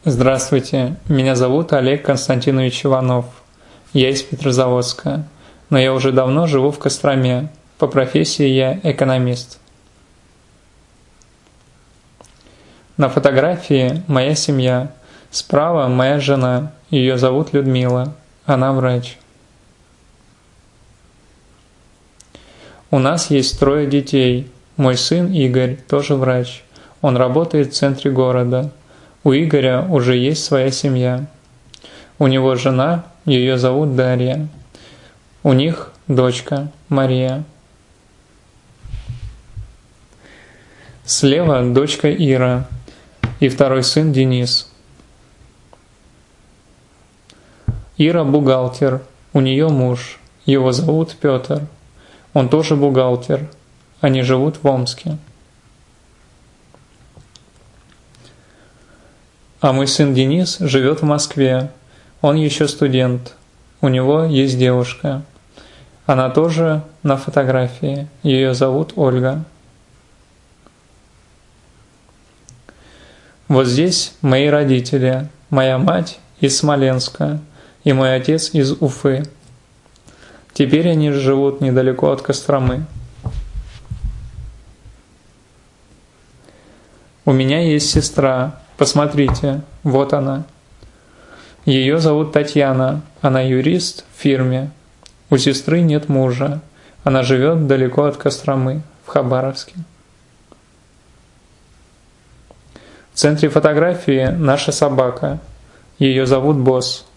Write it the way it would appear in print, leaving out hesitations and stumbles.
Здравствуйте, меня зовут Олег Константинович Иванов. Я из Петрозаводска, но я уже давно живу в Костроме. По профессии я экономист. На фотографии моя семья. Справа моя жена, ее зовут Людмила, она врач. У нас есть 3 детей. Мой сын Игорь тоже врач. Он работает в центре города. У Игоря уже есть своя семья. У него жена, ее зовут Дарья. У них дочка Мария. Слева дочка Ира и 2-й сын Денис. Ира бухгалтер, у нее муж, его зовут Петр. Он тоже бухгалтер, они живут в Омске. А мой сын Денис живет в Москве, он еще студент, у него есть девушка. Она тоже на фотографии, ее зовут Ольга. Вот здесь мои родители, моя мать из Смоленска и мой отец из Уфы. Теперь они живут недалеко от Костромы. У меня есть сестра, посмотрите, вот она. Ее зовут Татьяна, она юрист в фирме. У сестры нет мужа, она живет далеко от Костромы, в Хабаровске. В центре фотографии наша собака, ее зовут Босс.